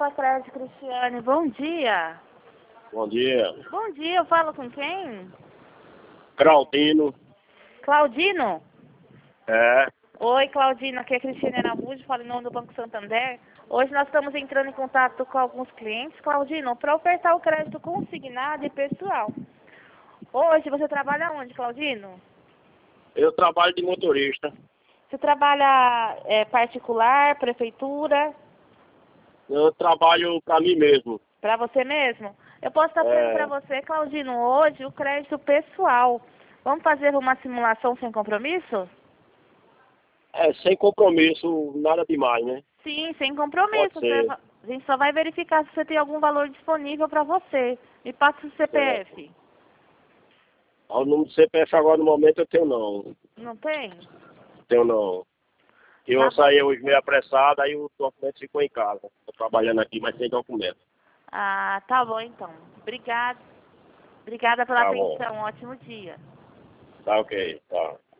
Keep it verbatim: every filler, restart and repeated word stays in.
Copa Crédito, Cristiane. Bom dia. Bom dia. Bom dia, eu falo com quem? Claudino. Claudino? É. Oi, Claudino, aqui é Cristiane Araújo, falo em nome do Banco Santander. Hoje nós estamos entrando em contato com alguns clientes, Claudino, para ofertar o crédito consignado e pessoal. Hoje você trabalha onde, Claudino? Eu trabalho de motorista. Você trabalha é, particular, prefeitura? Eu trabalho para mim mesmo. Para você mesmo? Eu posso estar tendo É. para você, Claudino, hoje o crédito pessoal. Vamos fazer uma simulação sem compromisso? É, sem compromisso, nada demais, né? Sim, sem compromisso. Pode ser. Você- a gente só vai verificar se você tem algum valor disponível para você. Me passa o C P F. O número do C P F agora no momento eu tenho não. Não tem? Tenho não. Eu Tá bom. saí hoje meio apressado, aí o documento ficou em casa. Estou trabalhando aqui, mas sem documento. Ah, tá bom então. Obrigada. Obrigada pela Tá bom. atenção. Um ótimo dia. Tá ok, tá.